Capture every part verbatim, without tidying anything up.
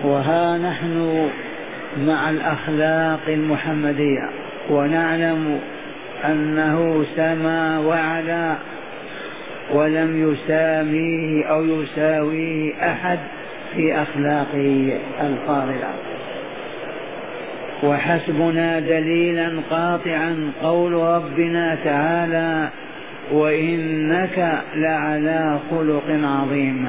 وها نحن مع الأخلاق المحمدية، ونعلم أنه سما وعلا ولم يساميه أو يساويه أحد في أخلاقه الفاضلة. وحسبنا دليلا قاطعا قول ربنا تعالى: وإنك لعلى خلق عظيم.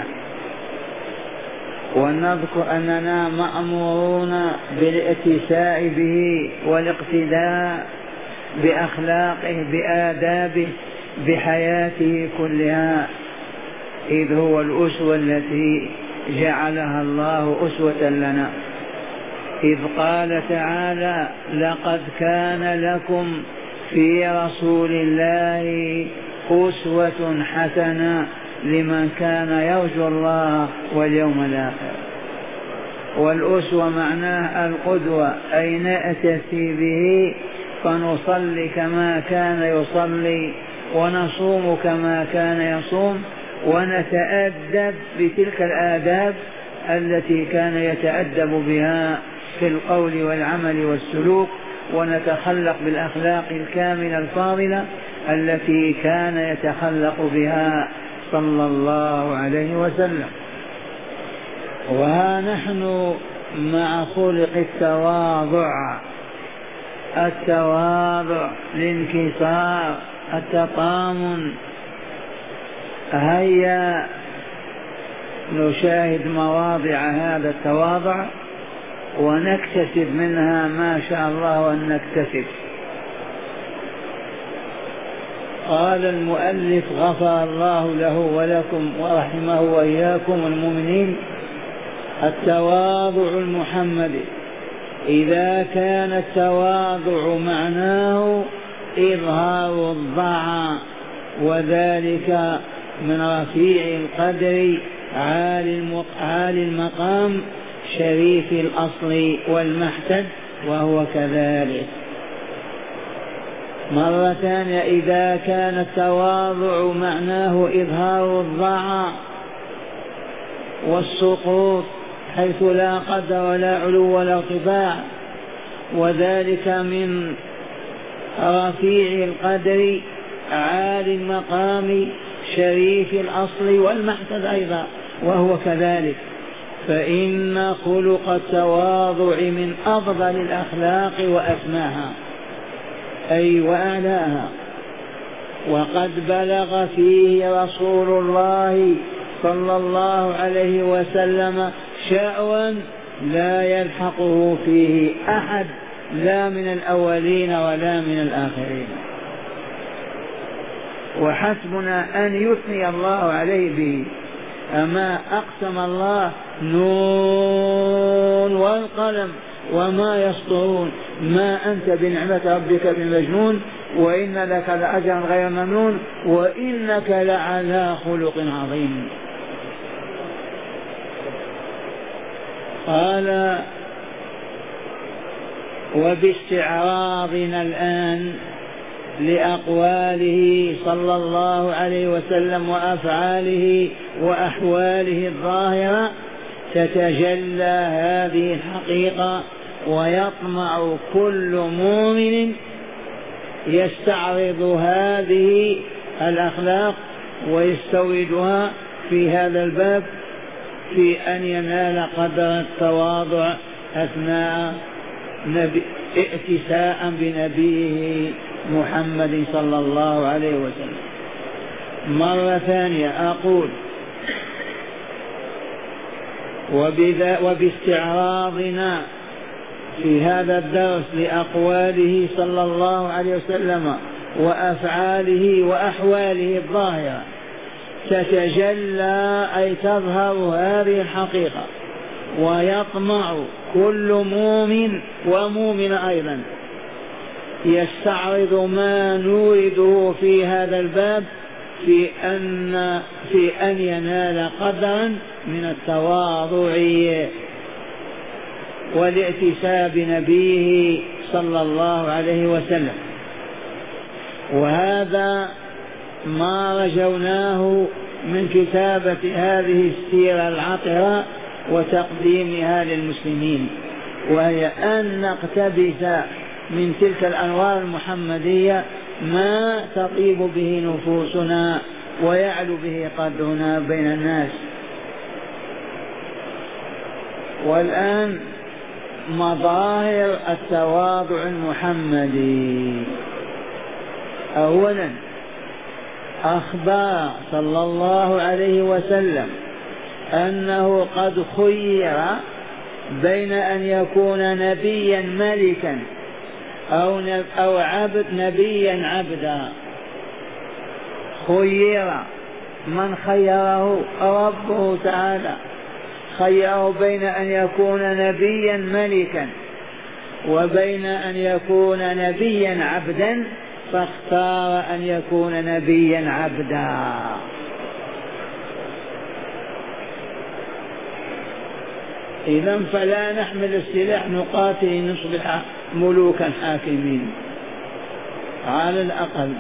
ونذكر أننا مأمورون بالاتساع به والاقتداء بأخلاقه بآدابه بحياته كلها، إذ هو الأسوة التي جعلها الله أسوة لنا، إذ قال تعالى: لقد كان لكم في رسول الله أسوة حسنة لمن كان يرجو الله واليوم الآخر. والأسوة معناه القدوة، أي نأتسي به فنصلي كما كان يصلي، ونصوم كما كان يصوم، ونتأدب بتلك الآداب التي كان يتأدب بها في القول والعمل والسلوك، ونتخلق بالأخلاق الكاملة الفاضلة التي كان يتخلق بها صلى الله عليه وسلم. وها نحن مع خلق التواضع، التواضع، الانكسار، التطامن. هيا نشاهد مواضع هذا التواضع ونكتسب منها ما شاء الله أن نكتسب. قال المؤلف غفر الله له ولكم ورحمه وإياكم المؤمنين: التواضع المحمدي، إذا كان التواضع معناه إظهار الضعف، وذلك من رفيع القدر عالي المقام شريف الأصل والمحتد، وهو كذلك. مرة ثانية: إذا كان التواضع معناه إظهار الضعف والسقوط حيث لا قدر ولا علو ولا ارتفاع، وذلك من رفيع القدر عالي المقام شريف الأصل والمحتد أيضا، وهو كذلك، فإن خلق التواضع من أفضل الأخلاق وأسماها، أي وأعلاها. وقد بلغ فيه رسول الله صلى الله عليه وسلم شأوا لا يلحقه فيه أحد، لا من الأولين ولا من الآخرين. وحسبنا أن يثني الله عليه به. أما أقسم الله: نون والقلم وما يسطرون، ما أنت بنعمة ربك بمجنون، وإن لك لأجرا غير ممنون، وإنك لعلى خلق عظيم. قال: وباستعراضنا الآن لأقواله صلى الله عليه وسلم وأفعاله وأحواله الظاهرة تتجلى هذه الحقيقة، ويطمع كل مؤمن يستعرض هذه الأخلاق ويستوردها في هذا الباب في أن ينال قدر التواضع أثناء نبي ائتساء بنبيه محمد صلى الله عليه وسلم. مرة ثانية أقول: وباستعراضنا في هذا الدرس لأقواله صلى الله عليه وسلم وأفعاله وأحواله الظاهرة تتجلى، أي تظهر هذه الحقيقة، ويطمع كل مؤمن ومؤمن أيضا يستعرض ما نورده في هذا الباب في أن في أن ينال قدرا من التواضع والائتساء بنبيه صلى الله عليه وسلم. وهذا ما رجوناه من كتابة هذه السيرة العطرة وتقديمها للمسلمين، وهي أن نقتبس من تلك الأنوار المحمدية ما تطيب به نفوسنا ويعلو به قدرنا بين الناس. والآن مظاهر التواضع المحمدي. أولا أخبر صلى الله عليه وسلم أنه قد خير بين أن يكون نبيا ملكا أو أو عبد نبيا عبدا. خير، من خيره؟ ربه تعالى خيره بين أن يكون نبيا ملكا وبين أن يكون نبيا عبدا، فاختار أن يكون نبيا عبدا. إذن فلا نحمل السلاح نقاتل نصبح ملوكا حاكمين على الأقل.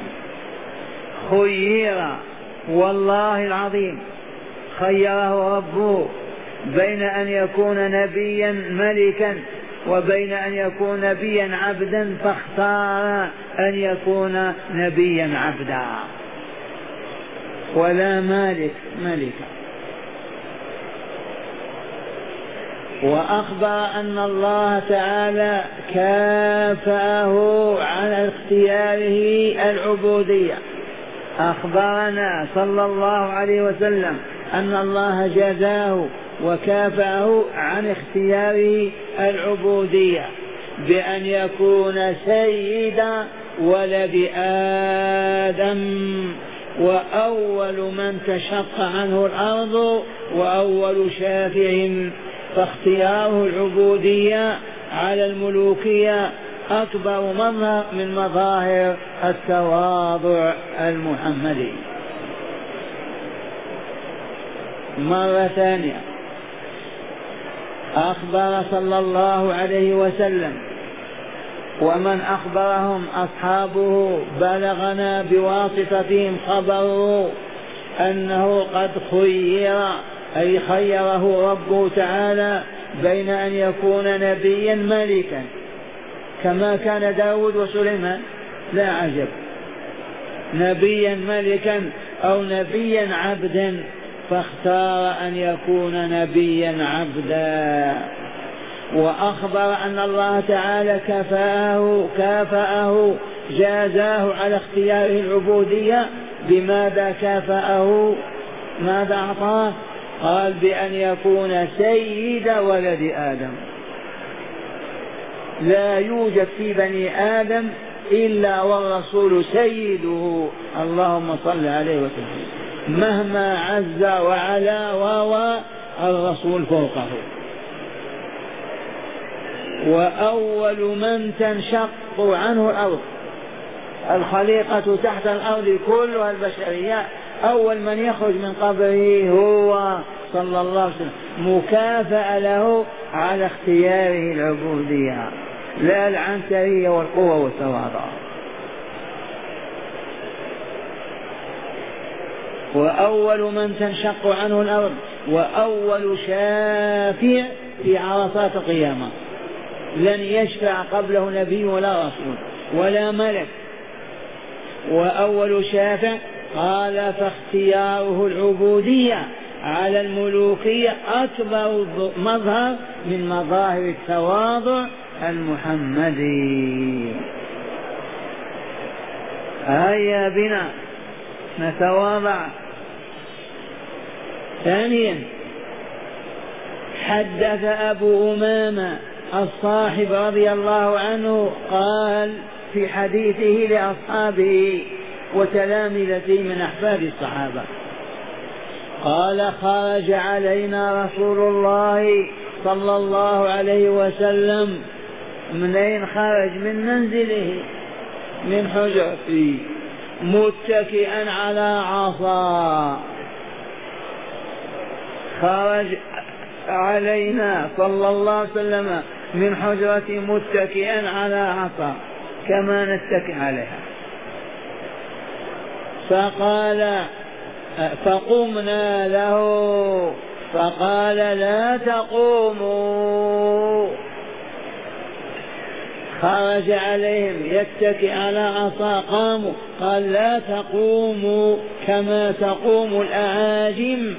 خير، والله العظيم خيره ربه بين أن يكون نبيا ملكا وبين أن يكون نبيا عبدا، فاختار أن يكون نبيا عبدا ولا مالك ملكا. وأخبر أن الله تعالى كافأه على اختياره العبودية. أخبرنا صلى الله عليه وسلم أن الله جزاه وكافأه عن اختياره العبودية بأن يكون سيد ولد آدم وأول من تشق عنه الأرض وأول شافع، فاختياره العبودية على الملوكية أكبر مظهر من مظاهر التواضع المحمدي. مرة ثانية أخبر صلى الله عليه وسلم، ومن أخبرهم أصحابه بلغنا بواسطتهم خبره أنه قد خير، أي خيره ربه تعالى بين أن يكون نبيا ملكا كما كان داود وسليمان، لا عجب، نبيا ملكا أو نبيا عبدا، فاختار أن يكون نبيا عبدا. وأخبر أن الله تعالى كفاه كافأه جازاه على اختياره العبودية. بماذا كافأه؟ ماذا أعطاه؟ قال بأن يكون سيد ولد آدم. لا يوجد في بني آدم إلا والرسول سيده، اللهم صل عليه وسلم، مهما عز وعلا وهو الرسول فوقه. وأول من تنشق عنه الأرض، الخليقة تحت الأرض كلها البشرية، أول من يخرج من قبره هو صلى الله عليه وسلم، مكافأة له على اختياره العبودية لا العنترية والقوة والتواضع. وأول من تنشق عنه الأرض وأول شافع في عرصات القيامة، لن يشفع قبله نبي ولا رسول ولا ملك. وأول شافع قال فاختياره العبودية على الملوكية أكبر مظهر من مظاهر التواضع المحمدي. هيا بنا نتواضع. ثانيا حدث أبو أمامة الصاحب رضي الله عنه قال في حديثه لأصحابه وتلامذته من أحفاد الصحابة، قال خرج علينا رسول الله صلى الله عليه وسلم. منين خرج؟ من منزله من حجرته متكئا على عصا. خرج علينا صلى الله عليه وسلم من حجرته متكئا على عصا كما نتكئ عليها. فقال فقمنا له فقال لا تقوموا. خرج عليهم يتكئ على عصا، قاموا، قال لا تقوموا كما تقوم الأعاجم،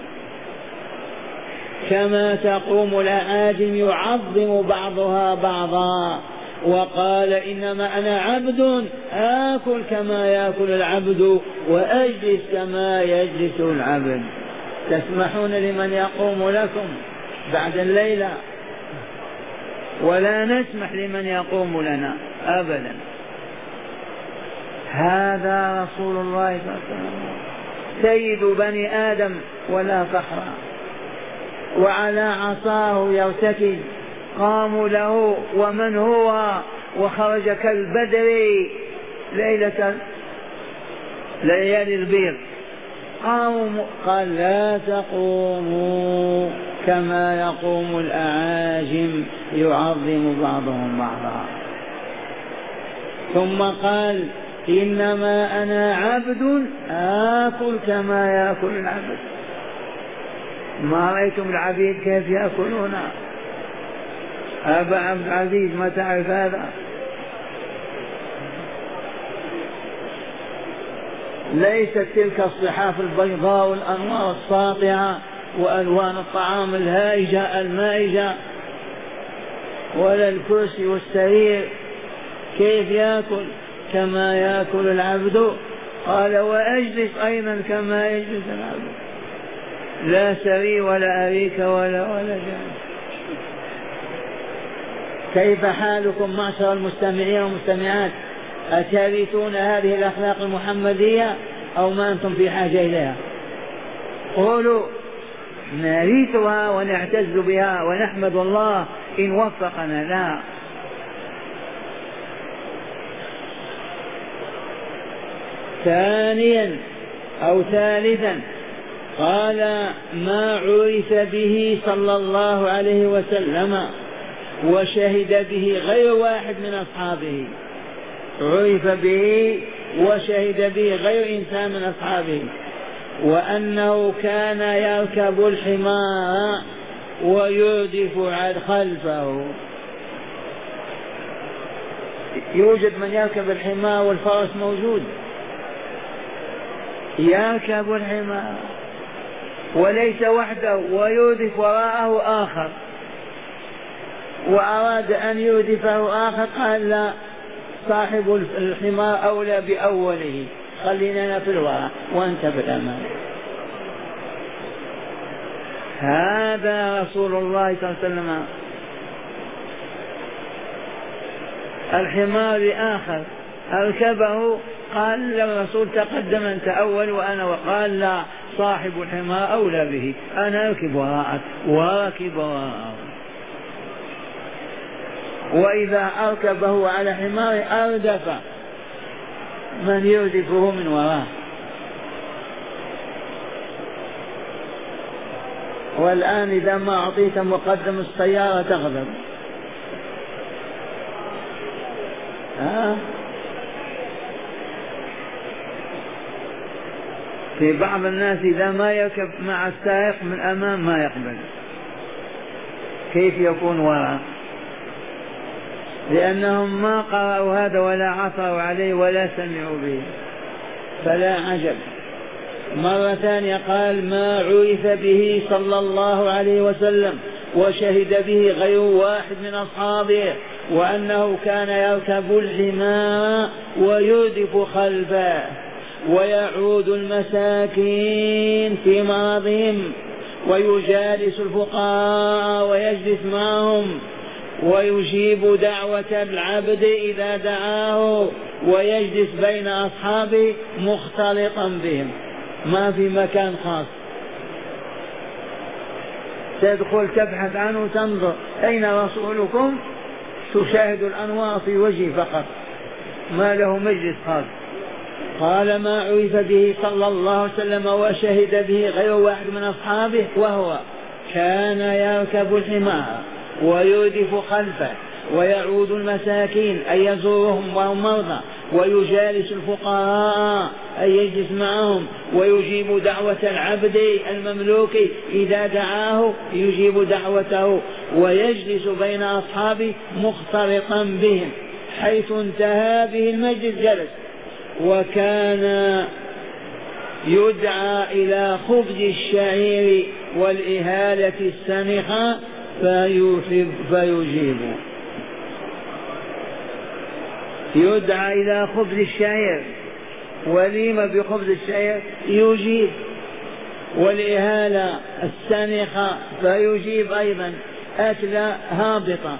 كما تقوم الأعاجم يعظم بعضها بعضا. وقال إنما أنا عبد آكل كما يأكل العبد وأجلس كما يجلس العبد. تسمحون لمن يقوم لكم بعد الليلة؟ ولا نسمح لمن يقوم لنا أبدا. هذا رسول الله صلى الله عليه وسلم سيد بني آدم ولا فخر، وعلى عصاه يرتكب. قاموا له ومن هو، وخرج كالبدر ليلة ليالي البيض. قاموا قال لا تقوموا كما يقوم الأعاجم يعظم بعضهم بعضا. ثم قال إنما أنا عبد آكل كما يأكل العبد. ما رأيتم العبيد كيف يأكلون؟ أبا عبد العزيز ما تعرف هذا؟ ليست تلك الصحاف البيضاء والأنوار الساطعة وألوان الطعام الهائجة المائجة، ولا الكرسي والسرير. كيف يأكل؟ كما يأكل العبد. قال وأجلس أيضا كما يجلس العبد، لا سري ولا أريك ولا ولا جانب. كيف حالكم معشر المستمعين والمستمعات؟ أترثون هذه الأخلاق المحمدية أو ما أنتم في حاجة إليها؟ قولوا نرثها ونعتز بها ونحمد الله إن وفقنا. لا. ثانيا أو ثالثا قال ما عرف به صلى الله عليه وسلم وشهد به غير واحد من أصحابه. عرف به وشهد به غير إنسان من أصحابه، وأنه كان يركب الحمار ويردف خلفه. يوجد من يركب الحمار والفرس موجود، يركب الحمار وليس وحده ويردف وراءه آخر، وأراد أن يردفه آخر قال لا، صاحب الحمار أولى بأوله، خلينا في الوراء وأنت بالأمان. هذا رسول الله صلى الله عليه وسلم. الحمار لآخر أركبه، قال الرسول تقدم أنت أول وأنا، وقال لا، صاحب الحمار أولى به، أنا أركب وراءك وركب وراءه. وإذا أركبه على حمار أردف من يردفه من وراه. والآن إذا ما أعطيت مقدم السيارة تغضب. ها؟ في بعض الناس إذا ما يركب مع السائق من أمام ما يقبل، كيف يكون وراء؟ لأنهم ما قرأوا هذا ولا عثروا عليه ولا سمعوا به، فلا عجب. مرة ثانية قال ما عرف به صلى الله عليه وسلم وشهد به غير واحد من أصحابه، وأنه كان يركب الحمار ويردف خلفه ويعود المساكين في مرضهم ويجالس الفقراء ويجلس معهم ويجيب دعوة العبد إذا دعاه ويجلس بين أصحابه مختلطا بهم، ما في مكان خاص. تدخل تبحث عنه تنظر أين رسولكم، تشاهد الأنوار في وجهه فقط، ما له مجلس خاص. قال ما عرف به صلى الله عليه وسلم وشهد به غير واحد من أصحابه، وهو كان يركب الحمار ويردف خلفه ويعود المساكين أي يزورهم وهم مرضى، ويجالس الفقراء أي يجلس معهم، ويجيب دعوة العبد المملوك إذا دعاه يجيب دعوته، ويجلس بين أصحابه مختلطا بهم، حيث انتهى به المجلس جلس. وكان يدعى إلى خبز الشعير والإهالة السنخة فيحب فيجيب. يدعى إلى خبز الشعير، وليمة بخبز الشعير يجيب، والإهالة السنخة فيجيب أيضا، أكلة هابطة.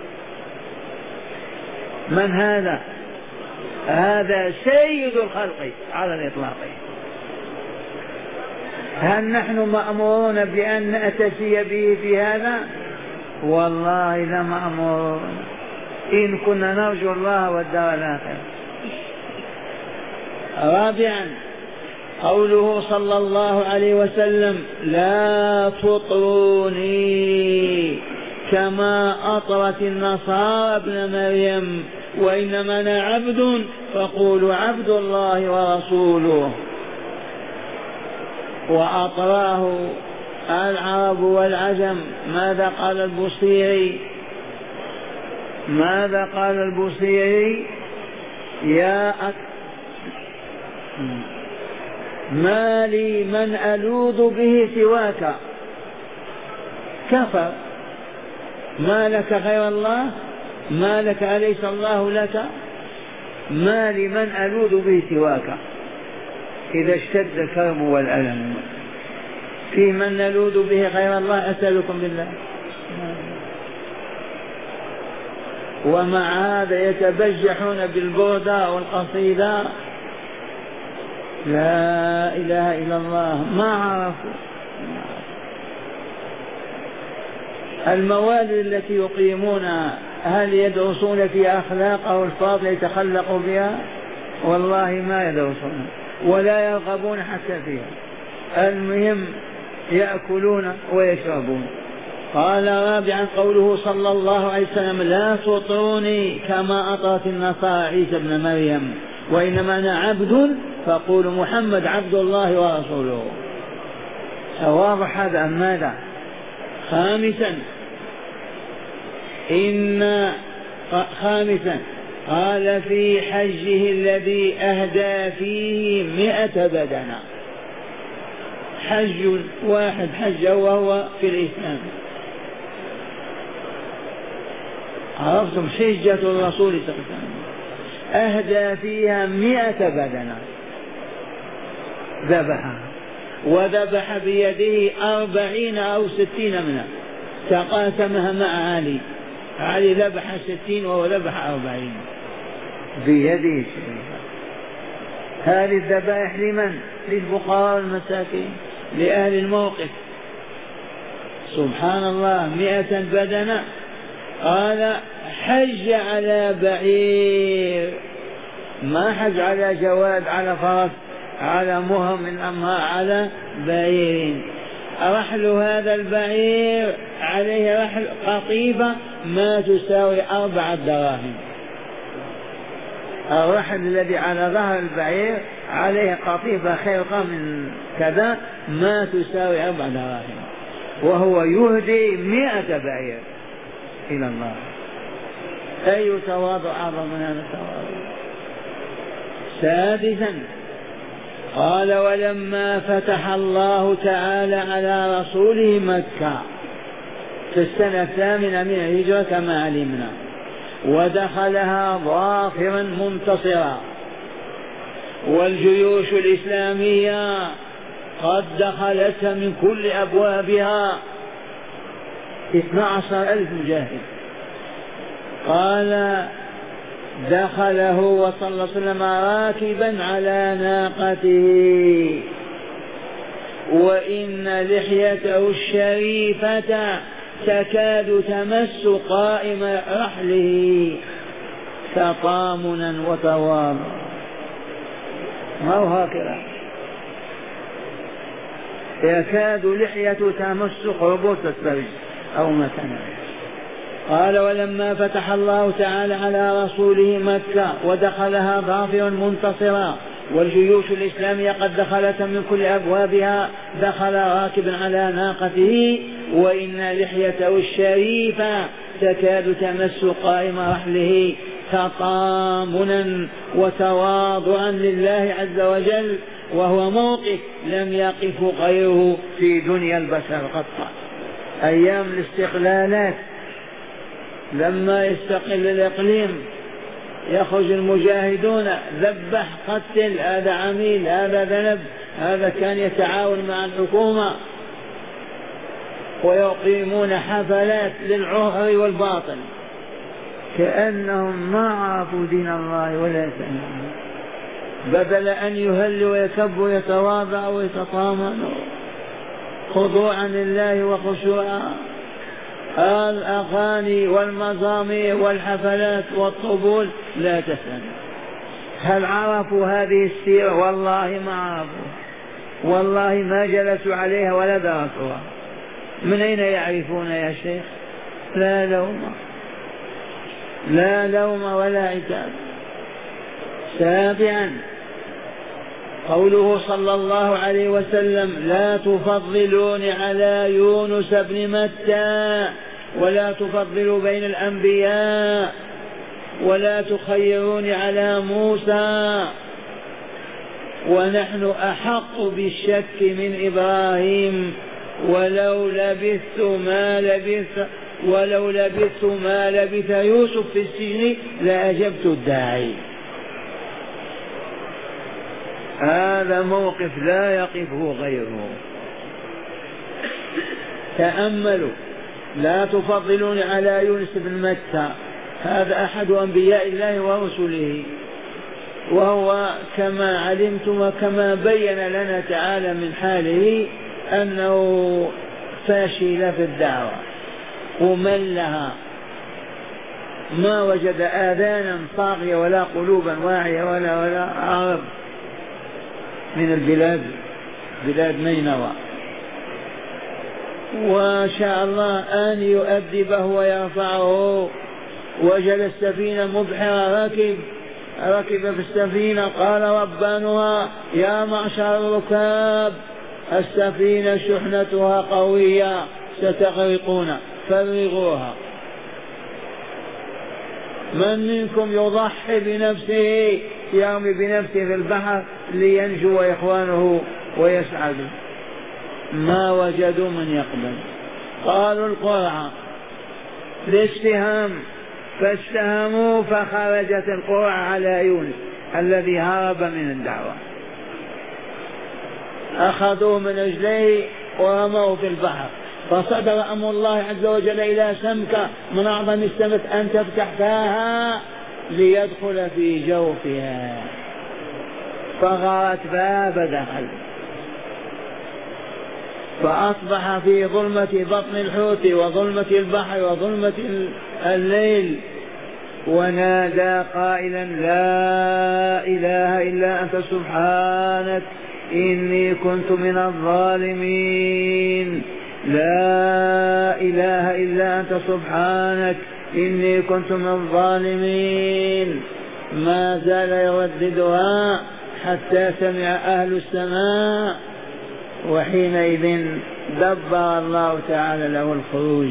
من هذا؟ هذا سيد الخلق على الإطلاق. هل نحن مأمورون بأن نأتسي به في هذا؟ والله لا مأمورون، إن كنا نرجو الله والدار الآخرة. رابعا قوله صلى الله عليه وسلم: لا تطروني كما أطرت النصارى ابن مريم، وإنما أنا عبد فقولوا عبد الله ورسوله. وأطراه العرب والعجم. ماذا قال البوصيري؟ ماذا قال البوصيري؟ يا أك... ما لي من ألوذ به سواك. كفر. ما لك غير الله؟ ما لك أليس الله لك؟ ما لي من ألوذ به سواك. إذا اشتد الكرب والألم في من نلوذ به غير الله؟ أسألكم بالله. ومع هذا يتبجحون بالبردة والقصيدة، لا إله إلا الله، ما عرفوا. الموالد التي يقيمونها هل يدرسون في أخلاق أو الفاظ يتخلقوا بها؟ والله ما يدرسون ولا يرغبون حتى فيها. المهم يأكلون ويشربون. قال رابعا قوله صلى الله عليه وسلم: لا تطروني كما أطرت النصارى عيسى ابن مريم، وإنما أنا عبد فقولوا محمد عبد الله ورسوله. واضح هذا أم ماذا؟ خامسا إن خامسا قال في حجه الذي أهدى فيه مئة بدنة. حج واحد حج وهو في الإسلام. عرفتم حجة الرسول صلى الله عليه وسلم أهدى فيها مئة بدنة، ذبحها، وذبح بيده أربعين أو ستين منها، تقاسمها مع علي. علي ذبح ستين وهو ذبح أربعين بيده. هذه الذبائح لمن؟ للفقراء والمساكين، لأهل الموقف. سبحان الله، مئة بدنة. قال حج على بعير، ما حج على جواد على فرس على مهم من أمها، على بعير. رحل هذا البعير عليه رحل قطيفة ما تساوي أربعة دراهم. الرحل الذي على ظهر البعير عليه قطيفة خيرقة من كذا ما تساوي أربع دراهم، وهو يهدي مئة بعير إلى الله. أي تواضع أعظم من هذا التواضع. سادسا قال: ولما فتح الله تعالى على رسوله مكة في السنة الثامنة من الهجرة كما علمنا، ودخلها ظافرا منتصرا، والجيوش الإسلامية قد دخلتها من كل أبوابها، اثنا عشر ألف مجاهد. قال: دخله صلى الله عليه وسلم راكبا على ناقته، وإن لحيته الشريفة تكاد تمس قائم رحله تطامنا وتواضعا. ما هو هكذا، يكاد لحيته تمس قربوط السرج أو مكانه. قال ولما فتح الله تعالى على رسوله مكة ودخلها ظافرا منتصرا والجيوش الإسلامية قد دخلت من كل أبوابها دخل راكبا على ناقته وإن لحيته الشريفة تكاد تمس قائم رحله تطامنا وتواضعا لله عز وجل، وهو موقف لم يقف غيره في دنيا البشر قط. أيام الاستقلالات لما يستقل الإقليم يخرج المجاهدون ذبح قتل، هذا عميل هذا ذنب، هذا كان يتعاون مع الحكومة، ويقيمون حفلات للعهر والباطل كأنهم ما عرفوا دين الله ولا يسألون، بدل أن يهلوا ويكبوا ويتواضعوا ويتطامنوا خضوعا لله وخشوعا. الأغاني والمزامير والحفلات والطبول لا تسأل. هل عرفوا هذه السيرة؟ والله ما عرفوا، والله ما جلسوا عليها ولا درسوها. من أين يعرفون يا شيخ؟ لا لوم، لا لوم ولا عتاب. سابعا قوله صلى الله عليه وسلم لا تفضلون على يونس بن متى ولا تفضلوا بين الأنبياء ولا تخيرون على موسى، ونحن أحق بالشك من إبراهيم ولو لبثت ما لبث ولو لبثت ما لبث يوسف في السجن لأجبت الداعي. هذا موقف لا يقفه غيره. تأملوا، لا تفضلون على يونس بن متى، هذا أحد أنبياء الله ورسله، وهو كما علمتم وكما بين لنا تعالى من حاله أنه فاشل في الدعوة وملها، ما وجد آذانا صاغية ولا قلوبا واعية ولا ولا عرب من البلاد بلاد نينوى، وشاء الله أن يؤدبه ويرفعه. وجد السفينة مبحرة، ركب ركب في السفينة، قال ربانها يا معشر الركاب السفينة شحنتها قوية ستغرقون فرغوها. من منكم يضحي بنفسه يرمي بنفسه في البحر لينجو إخوانه ويسعدوا؟ ما وجدوا من يقبل، قالوا القرعة الاستهام، فاستهموا فخرجت القرعة على يونس الذي هرب من الدعوة، أخذوه من رجليه ورموه في البحر، فصدر أمر الله عز وجل إلى سمكة من أعظم السمك أن تفتح فاها ليدخل في جوفها، فغارت فيها فدخل، فأصبح في ظلمة بطن الحوت وظلمة البحر وظلمة الليل، ونادى قائلا لا إله إلا أنت سبحانك إني كنت من الظالمين، لا إله إلا أنت سبحانك إني كنت من الظالمين. ما زال يرددها حتى سمع أهل السماء، وحينئذ دبر الله تعالى له الخروج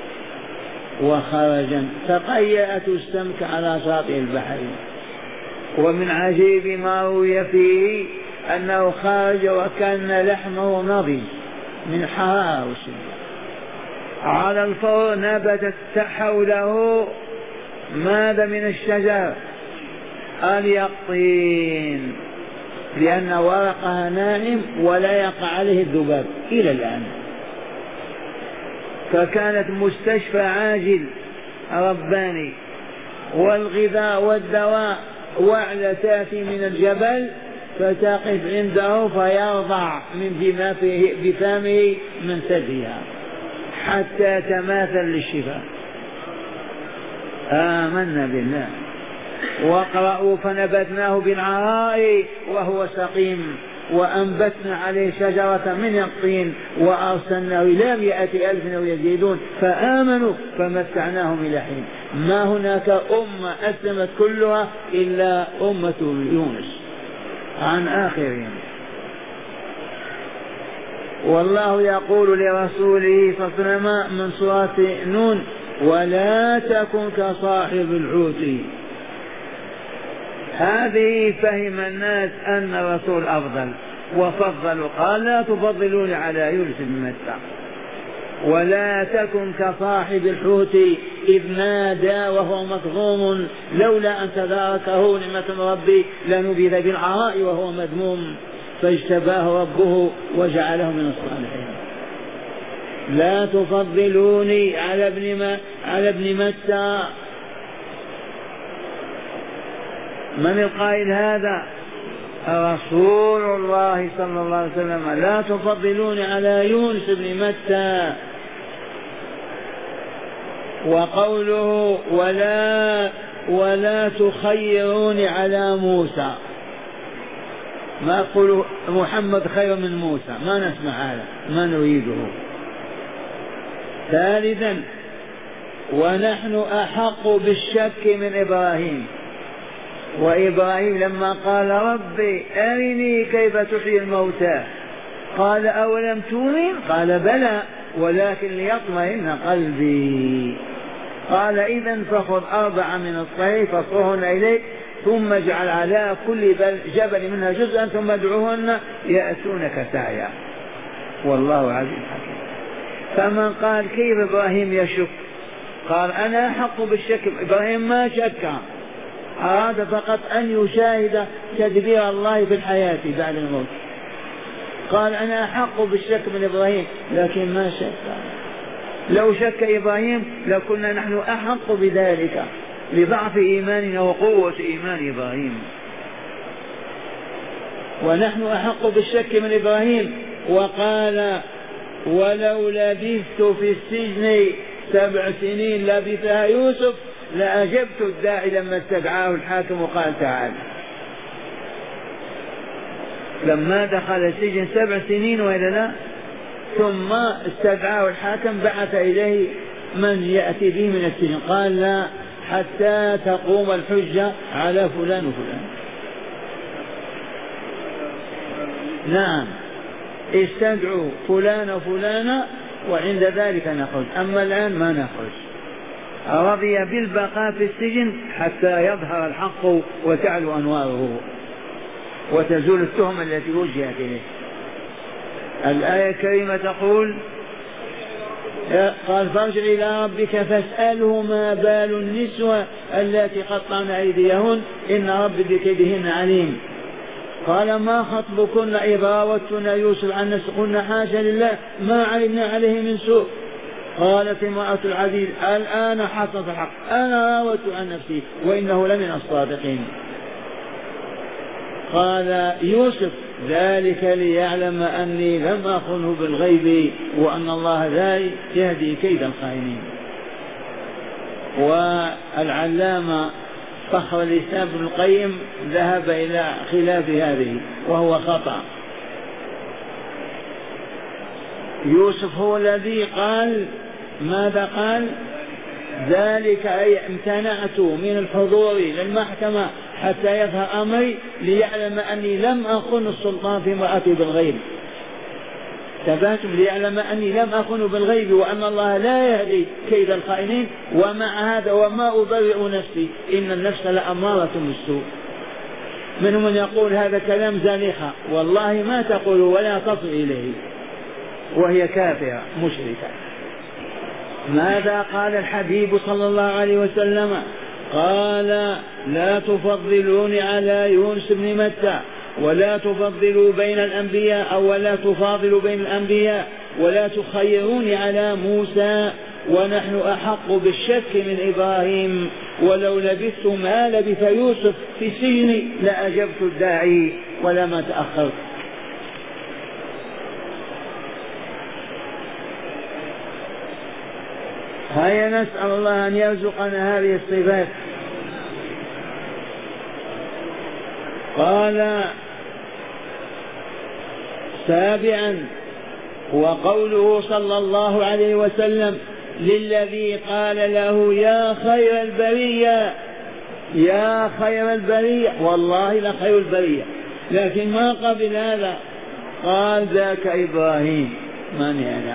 وخرج، تقيأت السمك على شاطئ البحر. ومن عجيب ما روي فيه أنه خرج وكان لحمه نضج من حرارة وشدة، على الفور نبتت حوله ماذا من الشجر؟ اليقطين، لأن ورقها ناعم ولا يقع عليه الذباب إلى الآن، فكانت مستشفى عاجل رباني، والغذاء والدواء وعلى تأتي من الجبل فتقف عنده فيرضع من بفمه من ثديها حتى تماثل للشفاء. آمنا بالله. واقرأوا فنبذناه بالعراء وهو سقيم وأنبتنا عليه شجرة من يقطين وأرسلناه إلى مائة ألف أو يزيدون فآمنوا فمتعناهم إلى حين. ما هناك أمة أسلمت كلها إلا أمة يونس عن آخرهم. والله يقول لرسوله صلى الله عليه وسلم من سورة نون ولا تكن كصاحب الحوت. هذه فهم الناس أن الرسول أفضل وفضلوا، قال لا تفضلون على يونس بن متى. ولا تكن كصاحب الحوت إذ نادى وهو مكظوم لولا أن تداركه نعمة ربي لنبذ بالعراء وهو مذموم فاجتباه ربه وجعله من الصالحين. لا تفضلوني على ابن ما على ابن متى. من القائل هذا؟ رسول الله صلى الله عليه وسلم. لا تفضلوني على يونس بن متى. وقوله ولا ولا تخيروني على موسى، ما أقول محمد خير من موسى، ما نسمع هذا، ما نريده. ثالثا ونحن أحق بالشك من إبراهيم. وإبراهيم لما قال ربي أرني كيف تحيي الموتى قال أولم تؤمن قال بلى ولكن ليطمئن قلبي. قال إذن فخذ أربعة من الطير فاصرهن إليك ثم اجعل على كل جبل منها جزءا ثم ادعوهن يأتونك سعيا والله عزيز حكيم. فمن قال كيف إبراهيم يشك؟ قال أنا أحق بالشك. إبراهيم ما شك، أراد فقط أن يشاهد تدبير الله في الحياة بعد الموت. قال أنا أحق بالشك من إبراهيم لكن ما شك. لو شك إبراهيم لكنا نحن أحق بذلك لضعف إيماننا وقوة إيمان إبراهيم. ونحن أحق بالشك من إبراهيم. وقال ولو لبثت في السجن سبع سنين لبثها يوسف لأجبت الداعي لما استدعاه الحاكم وقال تعال. لما دخل السجن سبع سنين وإلا لا ثم استدعاه الحاكم بعث إليه من يأتي به من السجن قال لا حتى تقوم الحجة على فلان وفلان. نعم استدعوا فلان وفلان وعند ذلك نخرج، أما الآن ما نخرج. رضي بالبقاء في السجن حتى يظهر الحق وتعلو أنواره وتزول التهمة التي وجهت إليه. الآية الكريمة تقول قال فارجع إلى ربك فاسأله ما بال النسوة التي قطعن أيديهن إن ربي بكيدهن عليم. قال ما خطبكن إذ راوتن يوسف عن نفسه قلنا حاشا لله ما علمنا عليه من سوء. قالت امرأة العزيز الآن حصل الحق أنا راودت عن نفسي وإنه لمن الصادقين. قال يوسف ذلك ليعلم أني لم أخنه بالغيب وأن الله لا يهدي كيد الخائنين. والعلامة فخر الإسلام ابن القيم ذهب إلى خلاف هذه وهو خطأ. يوسف هو الذي قال ماذا قال؟ ذلك أي امتنعت من الحضور للمحكمة حتى يظهر أمري ليعلم أني لم أخن السلطان في امرأتي بالغيب. تباتم ليعلم أني لم أخن بالغيب وأن الله لا يهدي كيد الخائنين. ومع هذا وما أبرئ نفسي إن النفس لأمارة بالسوء. منهم من يقول هذا كلام زنيخة والله ما تقول ولا تصل إليه وهي كافرة مشركة. ماذا قال الحبيب صلى الله عليه وسلم؟ قال لا تفضلوني على يونس بن متى ولا تفضلوا بين الأنبياء أو ولا تفاضلوا بين الأنبياء ولا تخيروني على موسى ونحن أحق بالشك من إبراهيم ولو لبثت ما لبث يوسف في السجن لأجبت الداعي ولما تأخرت. هيا نسأل الله أن يرزقنا هذه الصفات. قال سابعا وقوله صلى الله عليه وسلم للذي قال له يا خير البرية، يا خير البرية، والله لخير البرية، لكن ما قبل هذا قال ذاك إبراهيم. من أنا؟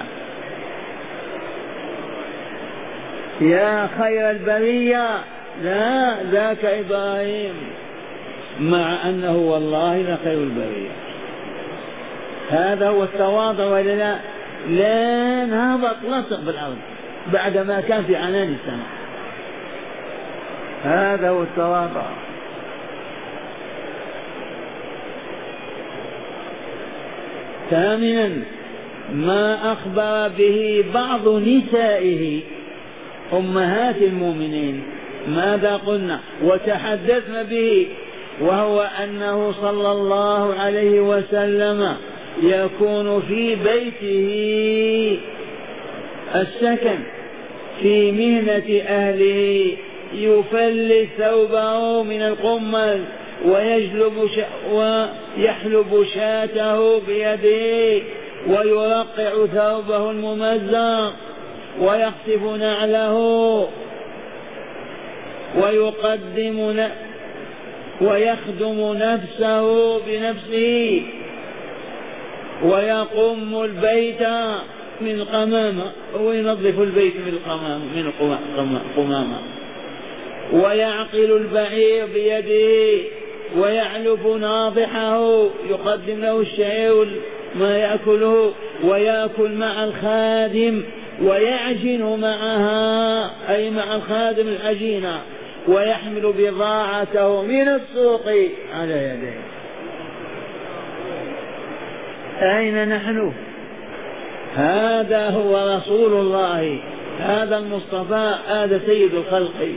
يا خير البرية، لا ذاك إبراهيم، مع أنه والله لخير البرية. هذا هو التواضع ولا لا؟ لا نهبط لصق بالأرض بعدما كان في عنان السماء. هذا هو التواضع. ثامنا ما أخبر به بعض نسائه أمهات المؤمنين. ماذا قلنا وتحدثنا به؟ وهو أنه صلى الله عليه وسلم يكون في بيته السكن في مهنة أهله، يفلت ثوبه من القمل ويجلب ش... ويحلب شاته بيده ويرقع ثوبه الممزق ويخطف نعله ويقدم ن... ويخدم نفسه بنفسه ويقوم البيت من قمامة وينظف البيت من قمامة من قمامة ويعقل البعير بيده ويعلف ناضحه يقدم له الشعير ما يأكله ويأكل مع الخادم ويعجن معها أي مع الخادم العجينة ويحمل بضاعته من السوق على يديه. أين نحن؟ هذا هو رسول الله، هذا المصطفى، هذا سيد الخلق.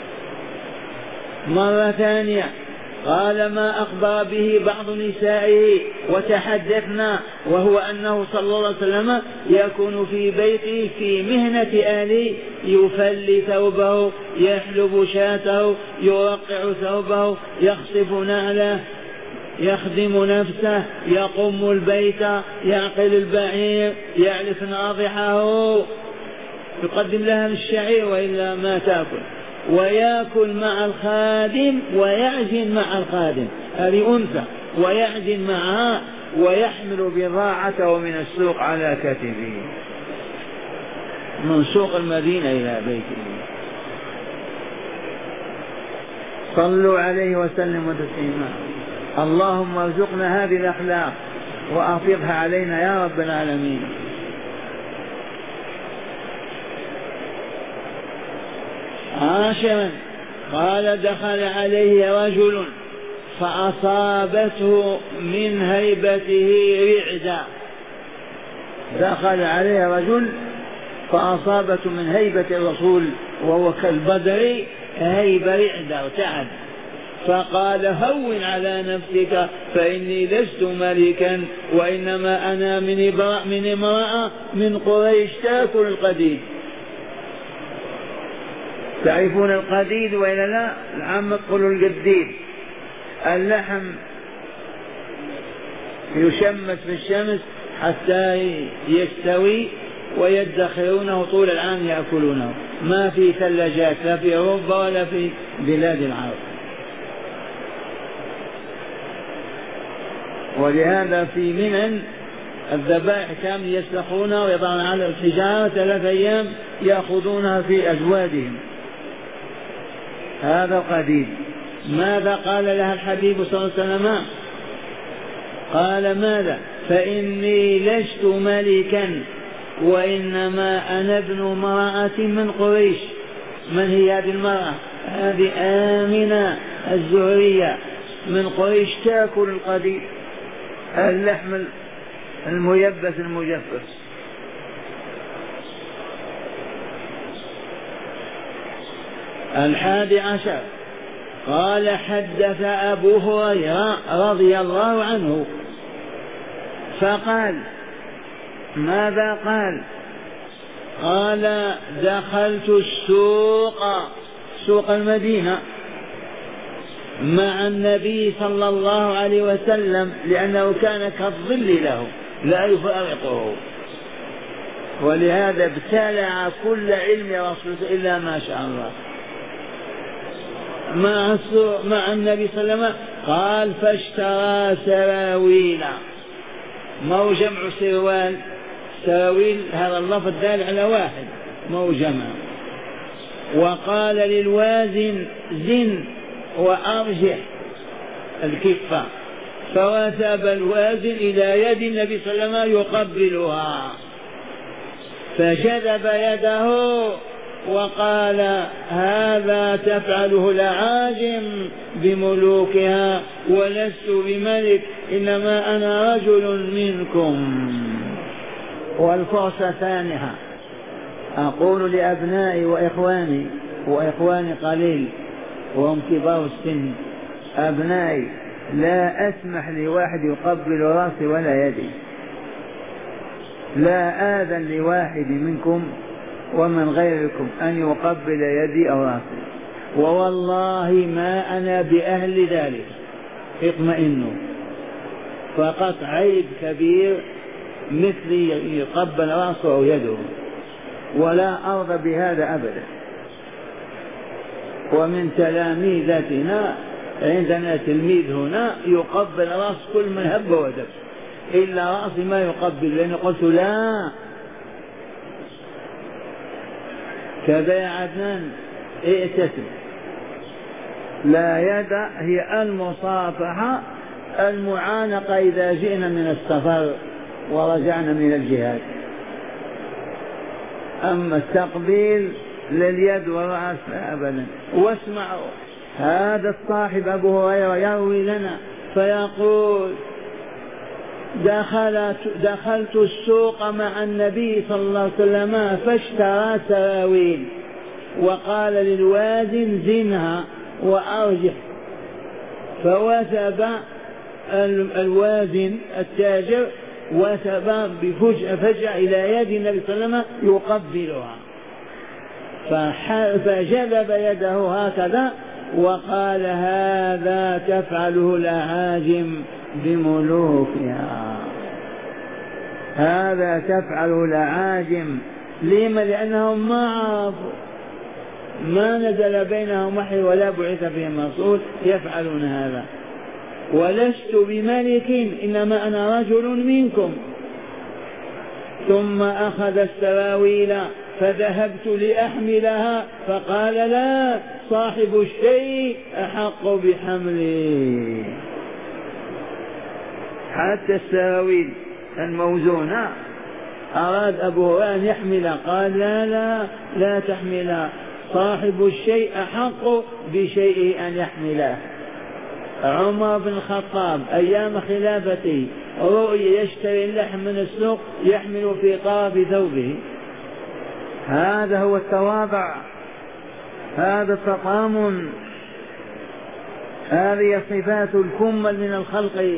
مرة ثانية قال ما أخبر به بعض نسائه وتحدثنا، وهو أنه صلى الله عليه وسلم يكون في بيته في مهنة أهله، يفلي ثوبه، يحلب شاته، يرقع ثوبه، يخصف نعله، يخدم نفسه، يقوم البيت، يعقل البعير، يعلف ناضحه، يقدم لها الشعير وإلا ما تأكل، ويأكل مع الخادم ويعجن مع الخادم، هذه أنثى، ويعجن معها ويحمل بضاعته من السوق على كتفه، من سوق المدينة إلى بيته. صلوا عليه وسلموا تسليما. اللهم ارزقنا هذه الأخلاق وأفضها علينا يا رب العالمين. عاشرا قال دخل عليه رجل فأصابته من هيبته رعدة. دخل عليه رجل فأصابته من هيبة الرسول وهو كالبدر هيبة رعدة وتعب، فقال هون على نفسك فإني لست ملكا وإنما أنا من من امرأة من قريش تأكل القديد. تعرفون القديد وإلا لا؟ العام يقولوا القديد، اللحم يشمس في الشمس حتى يستوي ويدخرونه طول العام يأكلونه، ما في ثلاجات لا في أوروبا ولا في بلاد العرب. ولهذا في منن الذبائح كانوا يسلخونها ويضعون على الحجارة ثلاث أيام يأخذونها في أزوادهم. هذا قديد. ماذا قال لها الحبيب صلى الله عليه وسلم؟ قال ماذا؟ فإني لست ملكا وإنما أنا ابن امرأة من قريش. من هي هذه المرأة؟ هذه آمنة الزهرية من قريش تأكل القديد، اللحم الميبس المجفف. الحادي عشر قال حدث أبو هريرة رضي الله عنه فقال ماذا قال؟ قال دخلت السوق، سوق المدينة، مع النبي صلى الله عليه وسلم لأنه كان كالظل له لا يفارقه. ولهذا ابتلع كل علم رسول إلا ما شاء الله. مع, مع النبي صلى الله عليه وسلم قال فاشترى سراويل، ما هو جمع سروال، سراويل هذا اللفظ دال على واحد ما هو جمع. وقال للوازن زن وأرجح الكفة، فوثب الوازن إلى يد النبي صلى الله عليه وسلم يقبلها، فجذب يده وقال هذا تفعله الأعاجم بملوكها ولست بملك، إنما أنا رجل منكم. والفرصة ثانية أقول لأبنائي وإخواني، وإخواني قليل وهم كبار السن، أبنائي لا أسمح لواحد يقبل رأسي ولا يدي، لا آذن لواحد منكم ومن غيركم أن يقبل يدي أو رأسي، ووالله ما أنا بأهل ذلك، اطمئنوا. فقط عيب كبير مثلي يقبل رأسه أو يده، ولا أرضى بهذا أبدا. ومن تلاميذتنا عندنا تلميذ هنا يقبل رأس كل من هب ودب، إلا رأسي ما يقبل، لأن قلت لا. كذا يا عدنان ائتسم. لا يد هي المصافحة المعانقة إذا جئنا من السفر ورجعنا من الجهاد، أما التقبيل لليد والرأس أبدا. واسمعوا، هذا الصاحب أبو هريرة يروي لنا فيقول دخلت, دخلت السوق مع النبي صلى الله عليه وسلم فاشترى سراويل، وقال للوازن زنها وأرجح، فوثب الوازن التاجر وثب بفجأة فجأة إلى يد النبي صلى الله عليه وسلم يقبلها، فجذب يده هكذا وقال هذا تفعله الأعاجم بملوكها، هذا تفعله الأعاجم. لما؟ لأنهم ما عرفوا، ما نزل بينهم وحي ولا بعث فيهم رسول يفعلون هذا. ولست بملك إنما أنا رجل منكم. ثم أخذ السراويل فذهبت لأحملها فقال لا، صاحب الشيء أحق بحمله. حتى السراويل الموزونة أراد أبو هريرة أن يحمل، قال لا لا لا تحملها، صاحب الشيء أحق بشيء أن يحمله. عمر بن الخطاب أيام خلافته رؤي يشتري اللحم من السوق يحمل في طرف ثوبه. هذا هو التواضع، هذا التطامن، هذه صفات الكمل من الخلق.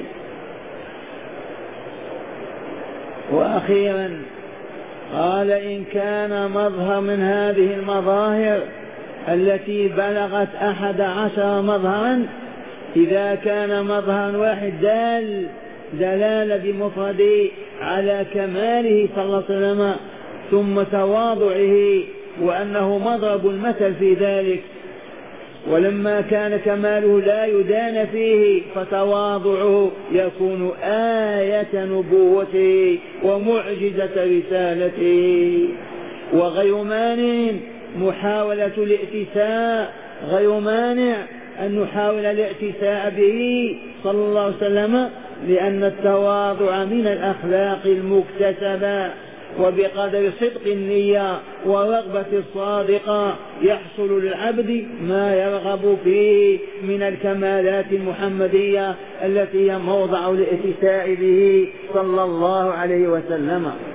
وأخيرا قال إن كان مظهر من هذه المظاهر التي بلغت أحد عشر مظهرا، إذا كان مظهر واحد دال دلالة بمفرده على كماله صلى الله عليه وسلم ثم تواضعه وأنه مضرب المثل في ذلك، ولما كان كماله لا يدان فيه فتواضعه يكون آية نبوته ومعجزة رسالته. وغير مانع محاولة الائتساء، غير مانع أن نحاول الائتساء به صلى الله عليه وسلم، لأن التواضع من الأخلاق المكتسبة، وبقدر صدق النية ورغبة الصادقة يحصل للعبد ما يرغب فيه من الكمالات المحمدية التي هي موضع الائتساء به صلى الله عليه وسلم.